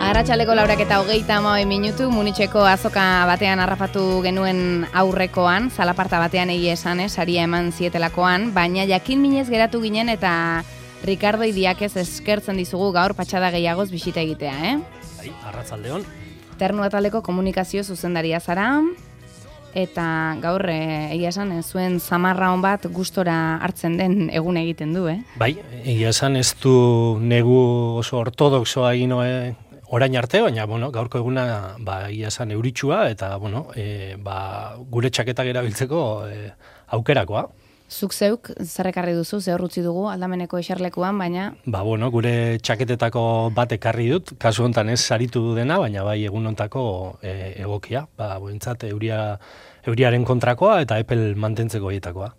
Arratsaleko 4:30 minutu, Munitzeko azoka batean harrapatu genuen aurrekoan, zalaparta batean egia esan, saria eman zietelakoan, baina jakin minez geratu ginen eta Ricardo Idiakez eskertzen dizugu gaur patxada gehiagoz bisita egitea, Bai, arratsaldeon. Ternu Ataleko komunikazio zuzendaria zara, eta gaur egia esan zuen zamarra on bat gustora hartzen den egun egiten du, Bai, egia esan ez du negu oso ortodoxoa egin orain arte, baina gaurko eguna egia esan euritsua eta gure txaketak erabiltzeko aukerakoa. Zuk zeuk zer duzu, ze hor utzi dugu aldameneko eserlekuan, baina... Gure txaketetako bat ekarri dut, kasu honetan ez saritu dena, baina bai egun hontako egokia. Bointzat euriaren kontrakoa eta epel mantentzeko hietakoa.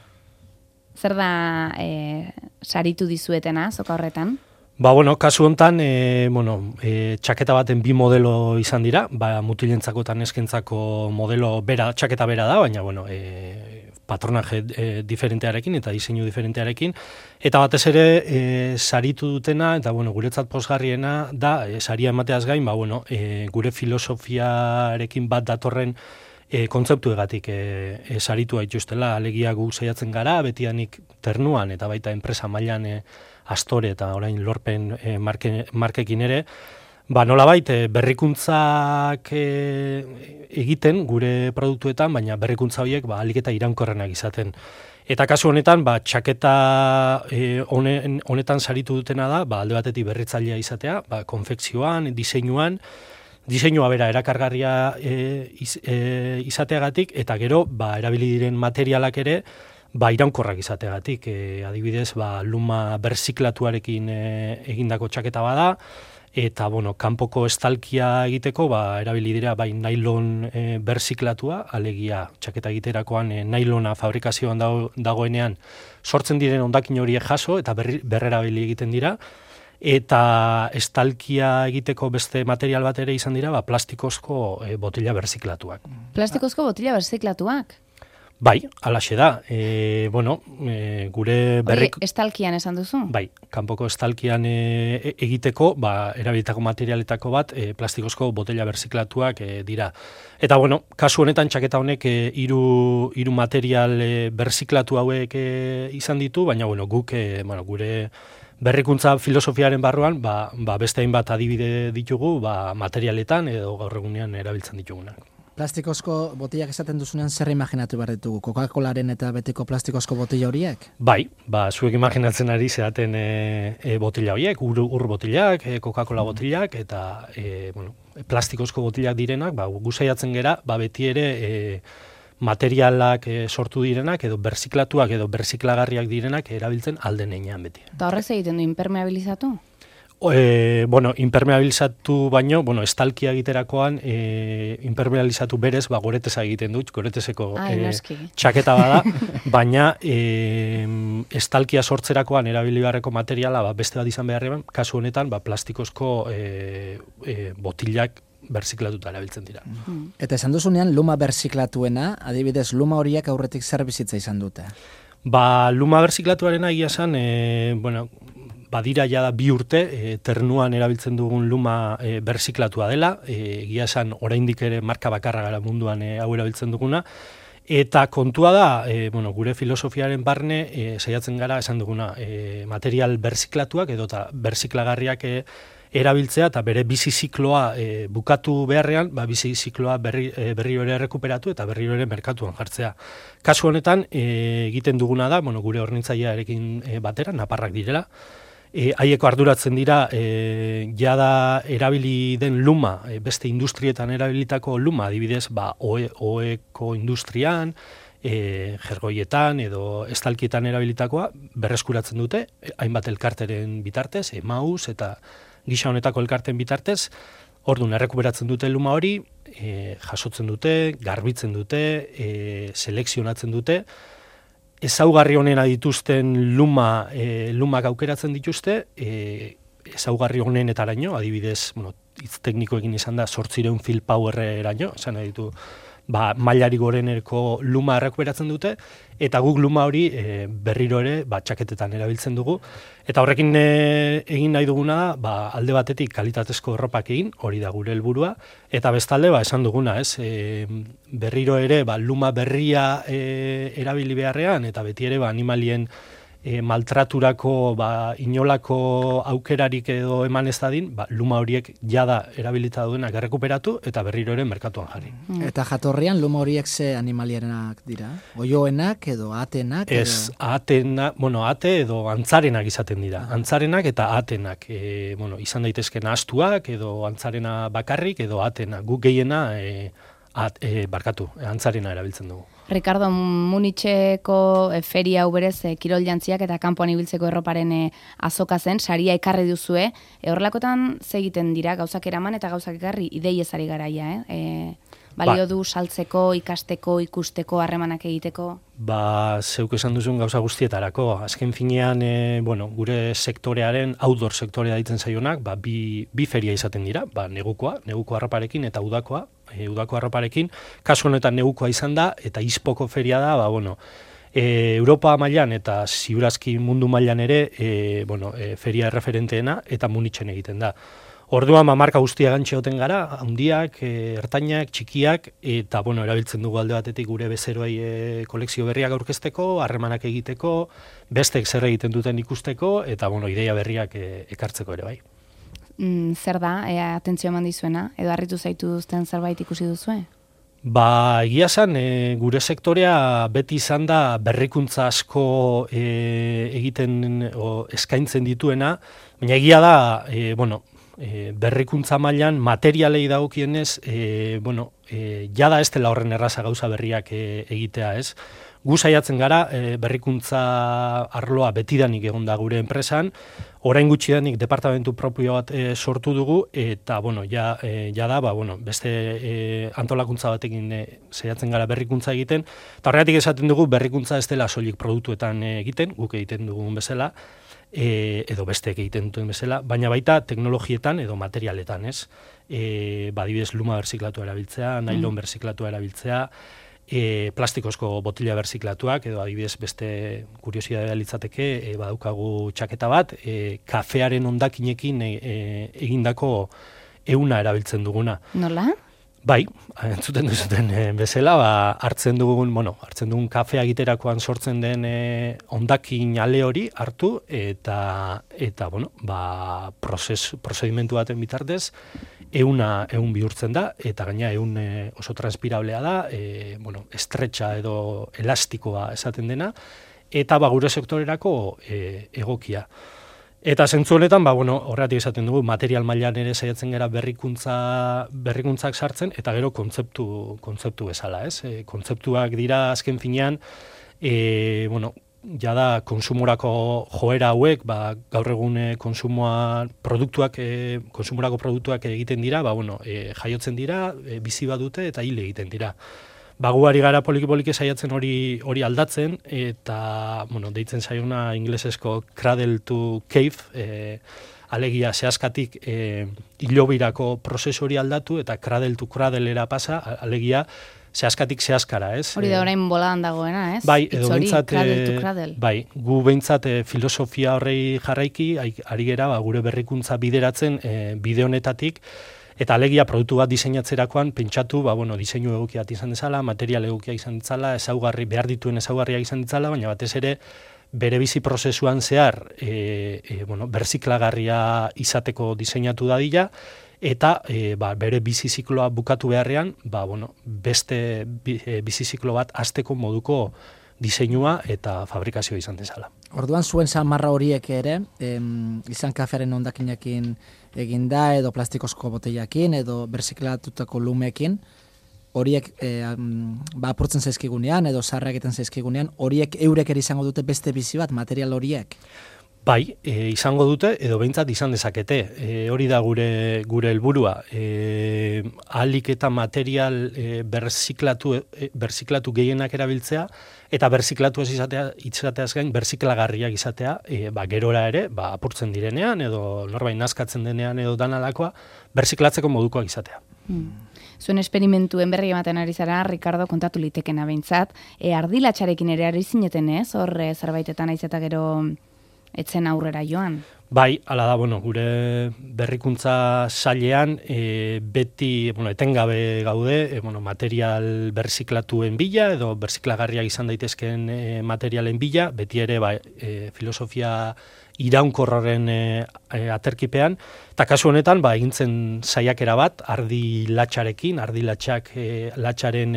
Zer da saritu dizuetena, zoka horretan? Kasu honetan, txaketa baten bi modelo izan dira, mutilentzako eta neskentzako modelo txaketa bera da, baina patronaje diferentearekin eta diseinu diferentearekin, eta batez ere saritu dutena, eta guretzat pozgarriena da, saria emateaz gain, gure filosofiarekin bat datorren kontzeptu egatik saritu haituztela, alegia gu saiatzen gara, betianik ternuan eta baita enpresa mailan Astore eta orain lorpen markekin ere, nolabait berrikuntzak egiten gure produktuetan, baina berrikuntza horiek ahalik eta iraunkorrenak izaten. Eta kasu honetan, txaketa honetan saritu dutena da, alde batetik berritzailea izatea, konfekzioan, diseinua bera erakargarria izateagatik, eta gero erabili diren materialak ere, iraunkorrak izateagatik, adibidez, luma berziklatuarekin egindako txaketa bada, eta, kanpoko estalkia egiteko, erabili dira, nailon berziklatua, alegia txaketa egiterakoan nailona fabrikazioan dagoenean sortzen diren hondakin horiek jaso, eta berrerabili egiten dira, eta estalkia egiteko beste material bat ere izan dira, plastikozko botila berziklatuak. Plastikozko botila berziklatuak? Bai, alaxe da. Gure berrik... Estalkian esan duzu? Bai, kanpoko estalkian egiteko, erabilitako materialetako bat, plastikozko botella berziklatuak dira. Eta, kasu honetan txaketa honek hiru material berziklatu hauek izan ditu, baina, guk, gure berrikuntza filosofiaren barruan, beste hainbat adibide ditugu, materialetan edo gaur egunean erabiltzen ditugunak. Plastikozko botillak esaten duzunean zer imaginatu behar ditugu? Coca-Colaren eta betiko plastikozko botilla horiek? Bai, zuek imaginatzen ari zeaten botilla horiek, ur botillak, Coca-Cola botillak, eta plastikozko botillak direnak, gu saiatzen gera, beti ere materialak sortu direnak, edo berziklatuak, edo berziklagarriak direnak erabiltzen alden einean beti. Eta horrez egiten du impermeabilizatu? Impermeabilizatu baino, estalkia egiterakoan impermeabilizatu berez, goreteza egiten dut, goretezeko txaketa bada, baina estalkia sortzerakoan erabili beharreko materiala beste bat izan beharrean, kasu honetan plastikosko botilak berziklatuta erabiltzen dira. Eta esan duzunean luma berziklatuena, adibidez luma horiek aurretik zer bizitza izan dute? Luma berziklatuarena egia esan, badira jada 2 urte, ternuan erabiltzen dugun luma berziklatua dela, egia esan oraindik ere marka bakarra gara munduan hau erabiltzen duguna, eta kontua da, gure filosofiaren barne, saiatzen gara esan duguna, material berziklatuak edo berziklagarriak erabiltzea, eta bere bizi zikloa bukatu beharrean, bizi zikloa berriro ere rekuperatu eta berriro ere merkatuan jartzea. Kasu honetan, egiten duguna da, gure hornitzailearekin batera, naparrak direla, haieko arduratzen dira, jada erabili den luma, beste industrietan erabilitako luma, adibidez, oeko industrian, jergoietan edo estalkietan erabilitakoa, berreskuratzen dute, hainbat elkarteren bitartez, Emaus eta gisa honetako elkarten bitartez, orduan errekuperatzen dute luma hori, jasotzen dute, garbitzen dute, selekzionatzen dute, ezaugarri honena dituzten lumak aukeratzen dituzte, ezaugarri honenetaraino, adibidez, hitz teknikoekin izan da 800 fill power eraino, esan nahi ditu mailari goreneko luma errekuperatzen dute, eta guk luma hori berriro ere txaketetan erabiltzen dugu. Eta horrekin egin nahi duguna, alde batetik kalitatezko erropak egin, hori da gure helburua, eta bestalde esan duguna, berriro ere luma berria erabili beharrean, eta beti ere animalien maltraturako inolako aukerarik edo eman ez dadin, luma horiek jada erabilita duenak errekuperatu eta berriro ere merkatuan jarri. Eta jatorrian luma horiek ze animalienak dira? Oioenak edo atenak? Ez, ate edo antzarenak izaten dira. Antzarenak eta atenak. Izan daitezken astuak edo antzarena bakarrik edo atenak. Guk gehiena antzarena erabiltzen dugu. Ricardo, Municheko feria hau berez kirol jantziak eta kanpoan ibiltzeko erroparen azoka zen, saria ekarri duzue. Horrelakotan ze egiten dira, gauzak eraman eta gauzak ekarri idei ezari garaia, balio du saltzeko, ikasteko, ikusteko, harremanak egiteko? Zeuk esan duzun gauza guztietarako. Azken finean, gure sektorearen, outdoor sektorea ditzen zaionak, bi feria izaten dira, neguko arroparekin eta udako arroparekin. Kasu honetan negukoa izan da, eta izpoko feria da, Europa mailan eta ziurazki mundu mailan ere, feria erreferenteena eta Munichen egiten da. Orduan marka guztia gantxeoten gara, handiak, ertainak, txikiak, eta erabiltzen dugu alde batetik gure bezeroei kolekzio berriak aurkezteko, harremanak egiteko, bestek zer egiten duten ikusteko, eta ideia berriak ekartzeko ere bai. Zer da, atentzio eman dizuena, edo harritu zaitu duzten zerbait ikusi duzue? Egia zen, gure sektorea beti izan da berrikuntza asko eskaintzen dituena, baina egia da, berrikuntza mailan materialei dagokienez, jada ez dela horren erraza gauza berriak egitea, ez? Gu saiatzen gara, berrikuntza arloa betidanik egon da gure enpresan, orain gutxidanik departamentu propio bat sortu dugu, eta, beste antolakuntza batekin saiatzen gara berrikuntza egiten, eta horregatik esaten dugu berrikuntza ez dela soilik produktuetan egiten, guk egiten dugun bezala, edo besteek egiten duten bezala, baina baita teknologietan edo materialetan, ez? Adibidez luma berziklatua erabiltzea, nailon berziklatua erabiltzea, plastikozko botila berziklatuak, edo adibidez beste kuriosidadea litzateke, badaukagu txaketa bat, kafearen hondakinekin egindako ehuna erabiltzen duguna. Nola? Bai, entzuten duzuten bezala, hartzen dugun kafea egiterakoan sortzen den hondakin ale hori hartu, eta prozedimentu baten bitartez, ehun bihurtzen da, eta gaina ehun oso transpirablea da, estretxa edo elastikoa esaten dena, eta gure sektorerako egokia. Eta zentzu honetan, horregatik esaten dugu, material mailan ere saiatzen gara berrikuntzak sartzen, eta gero kontzeptu bezala, ez? Kontzeptuak dira azken finean, jada konsumorako joera hauek, gaur egun konsumorako produktuak egiten dira, jaiotzen dira, bizi badute eta hil egiten dira. Guari gara poliki-poliki saiatzen hori aldatzen, eta deitzen zaiona inglesesko cradle to cave, alegia zehazkatik hilobirako prozesu hori aldatu, eta cradle to cradlera pasa, alegia zehazkatik zehazkara, ez? Hori da orain boladan dagoena, ez? Bai, edo behintzat, cradle to cradle. Bai, gu behintzat filosofia horrei jarraiki, ari gera gure berrikuntza bideratzen bide honetatik, eta alegia produktu bat diseinatzerakoan pentsatu, diseinu egokia izan dezala, material egokia izan ditzala, behar dituen ezaugarriak izan ditzala, baina batez ere bere bizi prozesuan zehar berziklagarria izateko diseinatu dadila, eta bere bizi zikloa bukatu beharrean, beste bizi ziklo bat hasteko moduko diseinua eta fabrikazioa izan dezala. Orduan zuen samarra horiek ere, izan kafearen hondakinekin eginda, edo plastikozko botellakin, edo berziklatutako lumekin, horiek apurtzen zaizkigunean, edo zarra egiten zaizkigunean, horiek eurek ere izango dute beste bizi bat, material horiek? Bai, izango dute, edo behintzat izan dezakete. Hori da gure helburua. Ahalik eta material berziklatu gehienak erabiltzea, eta berziklatu ez izateaz gain, berziklagarriak izatea, gerora ere, apurtzen direnean, edo norbait nazkatzen denean, edo danalakoa, berziklatzeko modukoak izatea. Zuen esperimentuen berri ematen ari zara, Ricardo, kontatu litekena behintzat. Ardilatxarekin ere ari zineten ez, hor zerbaitetan aiz eta gero etzen aurrera joan. Bai, hala da, gure berrikuntza sailean beti, etengabe gaude, material berziklatuen bila edo berziklagarriak izan daitezkeen materialen bila, beti ere filosofia iraunkorraren aterkipean, eta kasu honetan egintzen saiakera bat ardilatxarekin, ardilatxak latxaren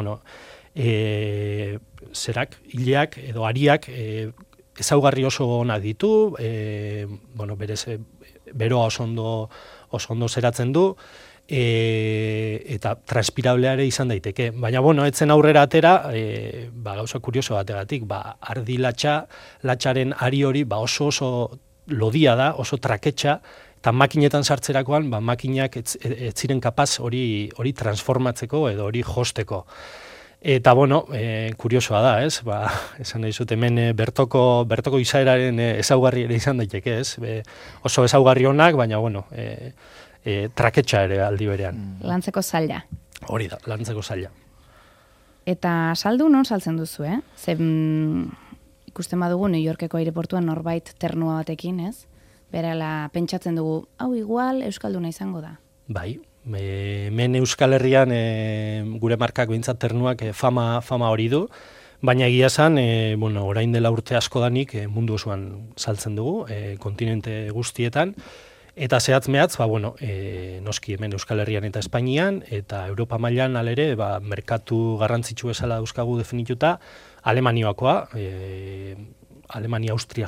zerak, hileak edo ariak ezaugarri oso ona ditu, berez beroa oso ondo zeratzen du, eta transpirable ere izan daiteke. Baina, etzen aurrera atera, gauza kurioso bategatik, latxaren ari hori oso lodia da, oso traketxa, eta makinetan sartzerakoan, makinak ez ziren kapaz hori transformatzeko edo hori josteko. Eta, kuriosoa da, ez? Esan nahi zut, hemen bertoko izaeraren ezaugarri ere izan daiteke, ez? Oso ezaugarri honak, baina, traketxa ere aldi berean. Lantzeko zaila. Hori da, lantzeko zaila. Eta saldu non saltzen duzu, eh? Ikusten badugu New Yorkeko aireportuan norbait ternua batekin, ez? Berala pentsatzen dugu, hau igual Euskalduna izango da. Bai. Hemen Euskal Herrian gure markak behintzat ternuak fama hori du, baina egia esan, orain dela urte asko danik mundu osoan saltzen dugu, kontinente guztietan, eta zehatz mehatz, noski hemen Euskal Herrian eta Espainian, eta Europa mailan alere, merkatu garrantzitsu bezala dauzkagu definituta, Alemaniakoa, Alemania, Austria,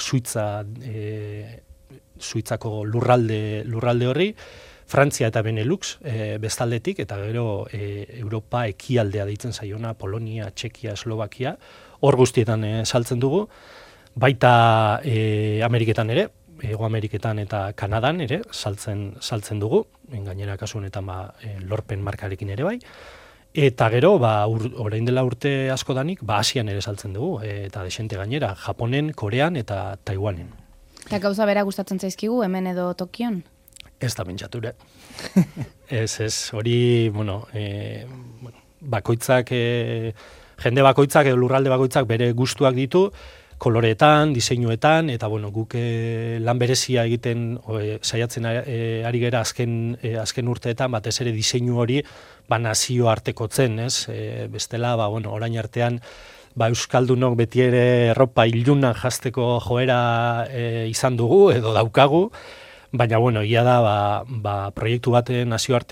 Suitzako lurralde horri, Frantzia eta Benelux bestaldetik, eta gero Europa ekialdea deitzen zaiona, Polonia, Txekia, Eslovakia, hor guztietan saltzen dugu, baita Ameriketan ere, Hego Ameriketan eta Kanadan ere saltzen dugu, gainera kasu honetan lorpen markarekin ere bai, eta gero, orain dela urte asko danik, Asian ere saltzen dugu, eta desente gainera, Japonen, Korean eta Taiwanen. Eta gauza bera gustatzen zaizkigu, hemen edo Tokion? Ez da pentsature. Ez, hori, bakoitzak, jende bakoitzak edo lurralde bakoitzak bere gustuak ditu, koloreetan, diseinuetan, eta guk lan berezia egiten saiatzen ari gera azken urteetan, batez ere diseinu hori nazio artekotzen, ez? Bestela, orain artean, Euskaldunok beti ere erropa ilunan jazteko joera izan dugu edo daukagu, baina, ia da, proiektu baten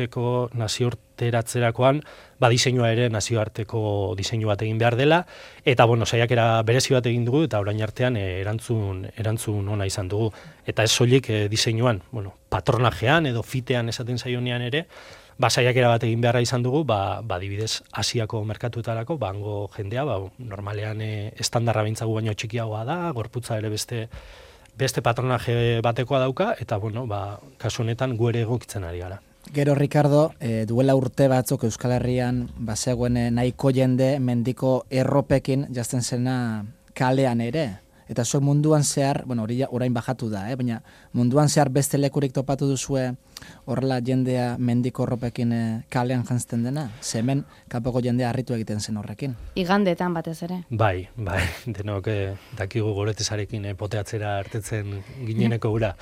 nazioarteratzerakoan, diseinua ere nazioarteko diseinu bat egin behar dela, eta, saiakera berezi bat egin dugu, eta orain artean erantzun ona izan dugu. Eta ez soilik diseinuan, patronajean edo fitean esaten zaionean ere, saiakera bat egin beharra izan dugu, adibidez Asiako merkatuetarako, hango jendea, normalean estandarra bintzagu baino txikiagoa da, gorputza ere beste patronaje batekoa dauka, eta, kasu honetan gu ere egokitzen ari gara. Gero, Ricardo, duela urte batzuk Euskal Herrian bazegoen nahiko jende mendiko erropekin jazten zena kalean ere. Eta zuek munduan zehar, hori orain bajatu da, baina munduan zehar beste lekurik topatu duzue horrela jendea mendiko erropekin kalean jantzten dena? Hemen kanpoko jendea harritu egiten zen horrekin. Igandetan batez ere. Bai, denok dakigu goretesarekin poteatzera artetzen gineneko gura.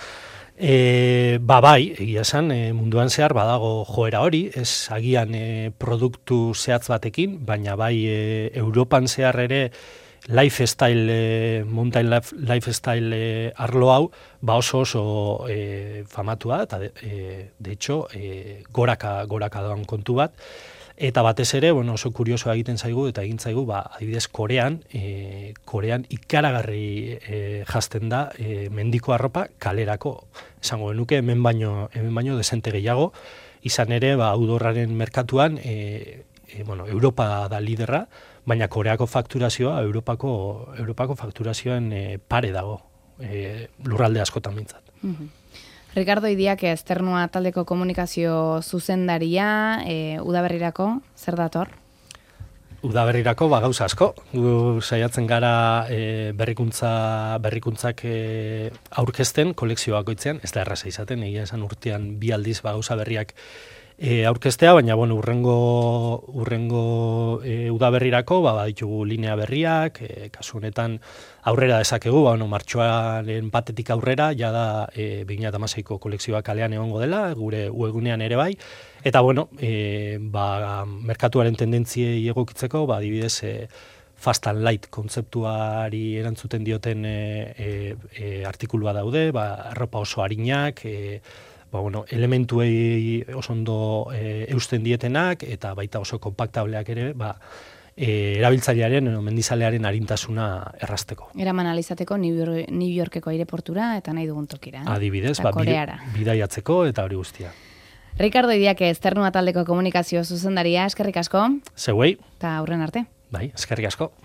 Egia esan, munduan zehar badago joera hori, ez agian produktu zehatz batekin, baina Europan zehar ere mountain lifestyle arlo hau, oso famatua, eta de hecho, goraka doan kontu bat, eta batez ere, oso kuriosoa egiten zaigu, eta egin zaigu, adibidez, Korean ikaragarri jazten da mendiko arropa kalerako, esango genuke, hemen baino desente gehiago, izan ere, outdoorraren merkatuan, Europa da liderra, baina Koreako fakturazioa Europako fakturazioen pare dago, lurralde askotan mintzat. Ricardo Idiak Esternua taldeko komunikazio zuzendaria, udaberrirako, zer dator? Udaberrirako gauza asko. Gu saiatzen gara berrikuntzak aurkezten kolekzio bakoitzean, ez da erraza izaten, egia esan urtean 2 aldiz gauza berriak aurkeztea, baina bueno, urrengo udaberrirako baditugu linea berriak, kasu honetan aurrera dezakegu, martxoaren batetik aurrera, jada 2016ko kolekzioa kalean egongo dela, gure webgunean ere bai, eta bueno, merkatuaren tendentziei egokitzeko, adibidez, fast and light kontzeptuari erantzuten dioten artikulua daude, arropa oso arinak, elementuei oso ondo eusten dietenak, eta baita oso kompaktableak ere, erabiltzailearen, mendizalearen arintasuna errazteko. Eraman alizateko New Yorkeko aireportura eta nahi dugun tokira. Adibidez, bidaiatzeko eta hori guztia. Ricardo Idiake, Esternua taldeko komunikazio zuzendaria, eskerrik asko. Zeuei. Eta aurren arte. Bai, eskerrik asko.